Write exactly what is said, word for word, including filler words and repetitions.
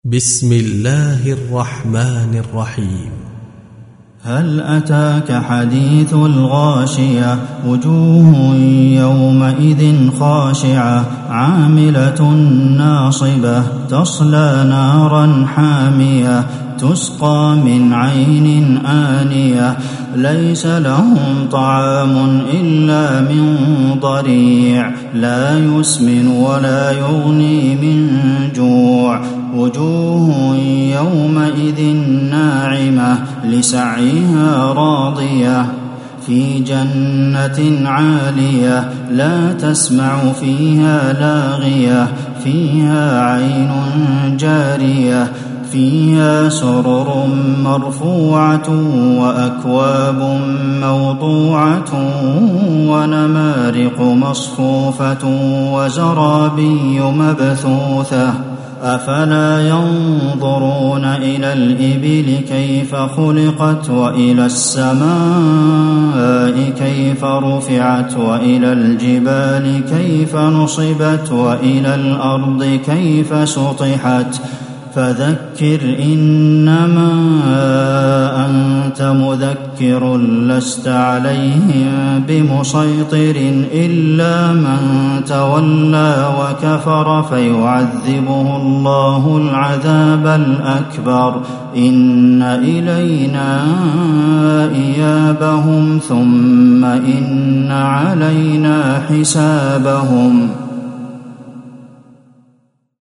بسم الله الرحمن الرحيم. هل أتاك حديث الغاشية وجوه يومئذ خاشعة عاملة ناصبة تصلى نارا حامية تسقى من عين آنية ليس لهم طعام إلا من ضريع لا يسمن ولا يغني من جوع وجوه يومئذ ناعمة لسعيها راضية في جنة عالية لا تسمع فيها لاغية فيها عين جارية فيها سرر مرفوعة وأكواب موضوعة ونمارق مصفوفة وزرابي مبثوثة أفلا ينظرون إلى الإبل كيف خلقت وإلى السماء كيف رفعت وإلى الجبال كيف نصبت وإلى الأرض كيف سطحت فذكر إنما أنت مذكر لست عليهم بمسيطر إلا من تولى وكفر فيعذبه الله العذاب الأكبر إن إلينا إيابهم ثم إن علينا حسابهم.